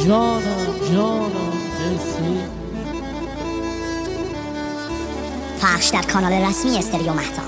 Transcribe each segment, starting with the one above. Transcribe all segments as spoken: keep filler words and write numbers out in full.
جانم جانم مرسی. پخش در کانال رسمی استریو مهتاب.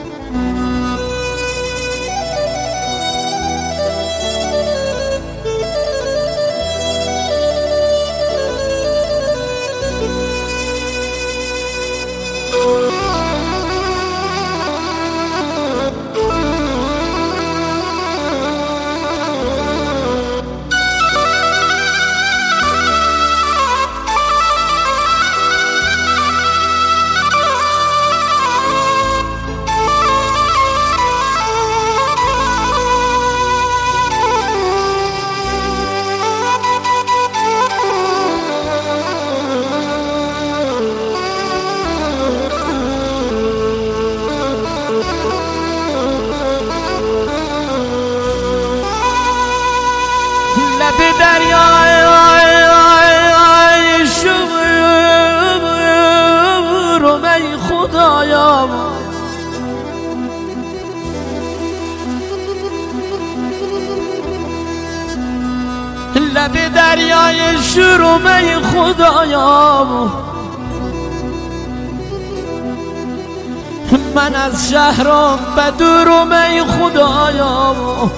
لب دریای شور و می خدایا، لب دریای شور و می خدایا، من از شهرم بدور و می خدایا،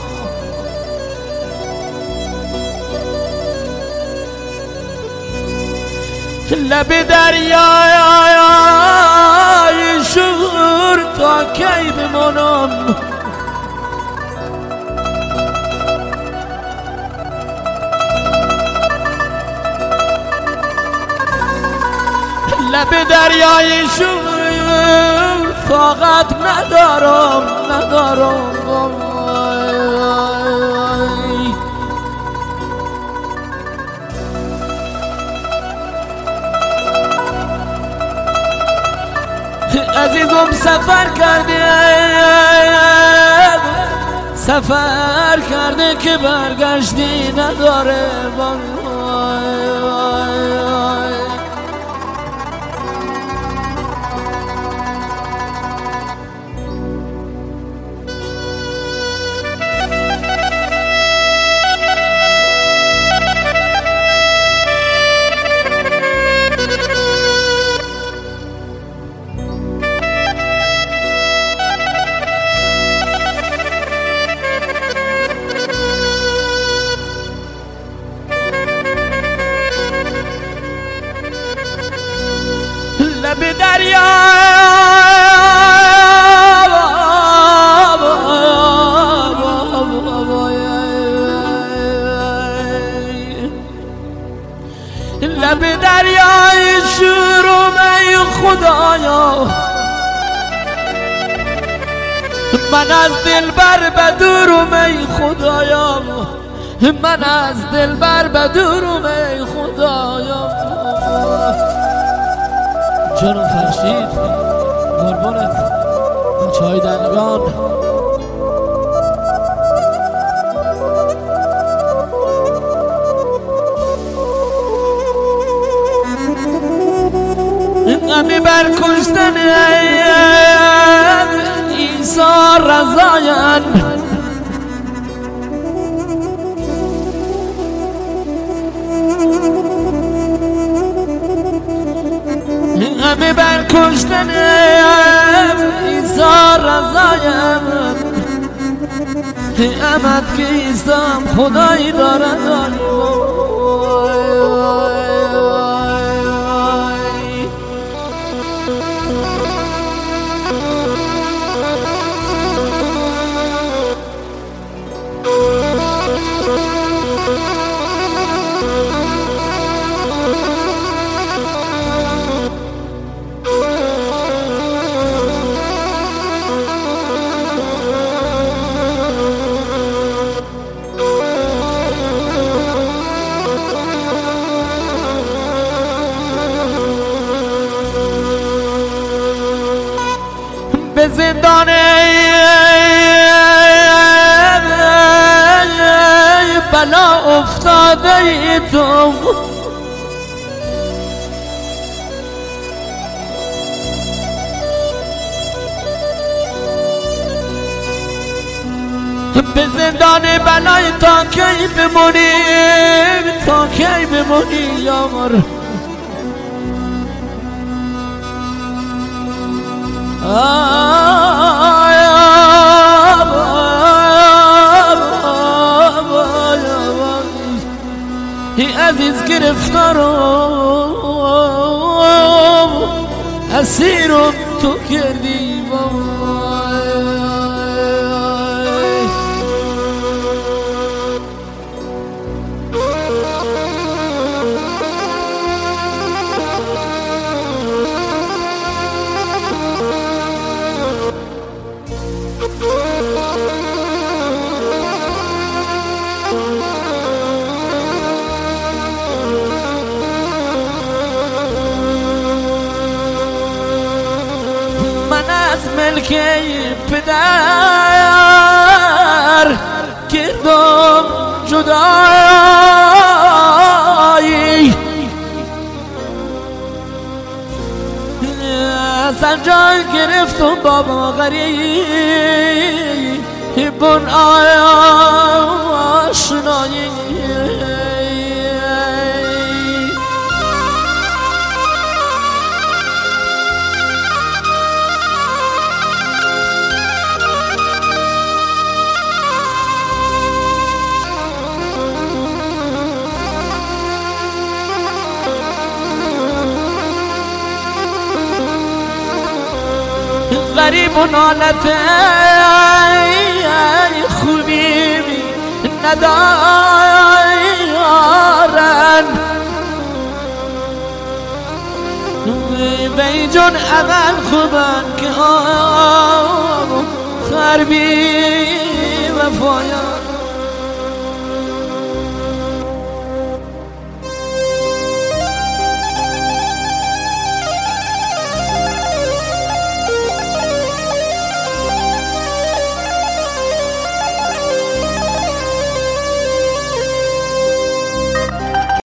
لب دریای شور تا کی بمانم، لب دریای شور طاقت ندارم ندارم. عزیزم سفر کرده سفر کرده که برگشتی نداره. لب دریا لب دریای شور و می خدایا، من از دلبر بدور و می خدایا، من از دلبر بدور و می خدایا. جانم فرشید قربونت بچه های دنگان، غمی بر کشتن عیسی رضایان، غمی بر کشتن عیسی رضایم، امد که عیسیم خدایی دارد. به زندان بلا افتاده ای تو، به زندان بلای تا کی بمونی، تا کی کنی یار ای عزیز گرفتارم اسیرم تو کردی ملک پدر کردم جدایی از انجام گرفتم بابا غریب آشنایی غریب و نالت خوبی ندارن بی جون اول خوبن که خربی وفایا